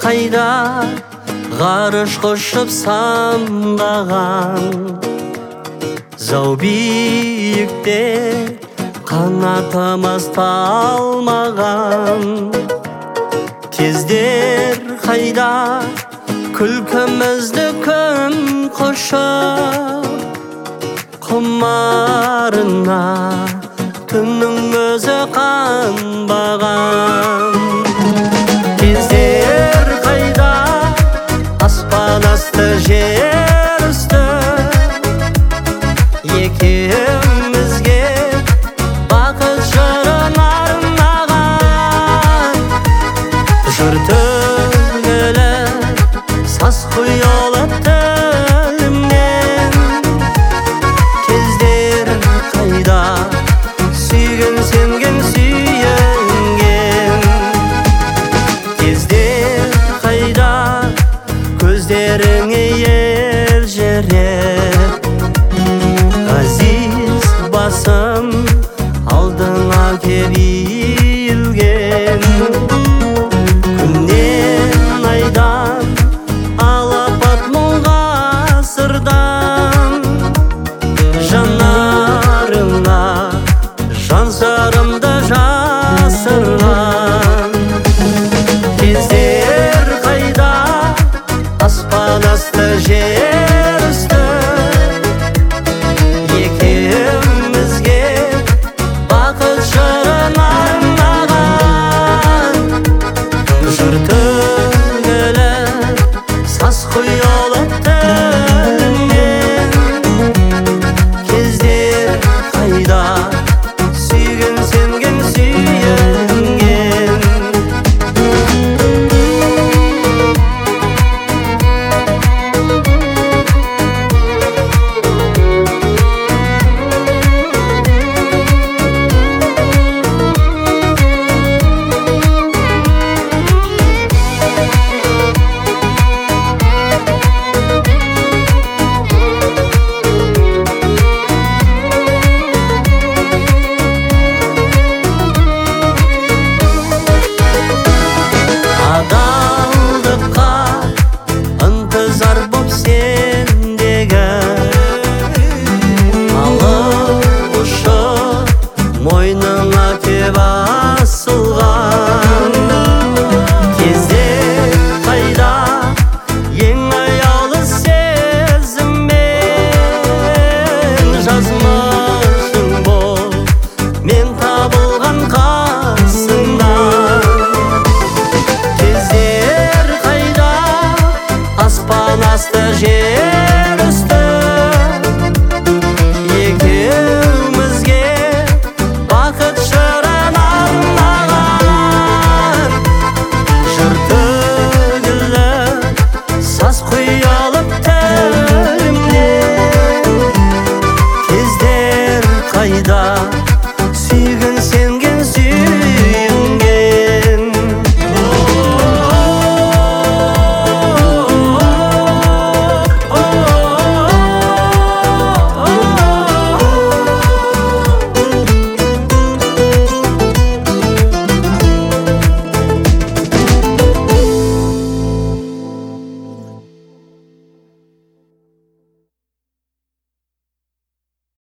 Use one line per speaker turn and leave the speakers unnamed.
қайда, ғарыш құшып самғаған, зау биікте қанатымыз талмаған. Кездер қайда, күлкімізді күн құшып, құмарына түннің өзі қанбаған. Кездер қайда, аспан асты жер үсті, екеумізге бақыт жырын арнаған. Жыр төгілі саз құйылы тілімнен. Кездер қайда, сүйген сенген сүйенген. Кездер қайда, көздеріңе елжіреп, ғазиз басым алдыңа кеп иілген. Күннен айдан, алапат мұң ғасырдан, жанарыңа жан сырымды жасырған. Кездер қайда, аспан асты жер үсті, екеумізге бақыт жырын арнаған. Жыр төгілі саз құйылы тілімнен. Кездер қайда, сүйген сенген сүйенген. Адалдыққа ынтызар боп сендегі, алып ұшып мойныңа кеп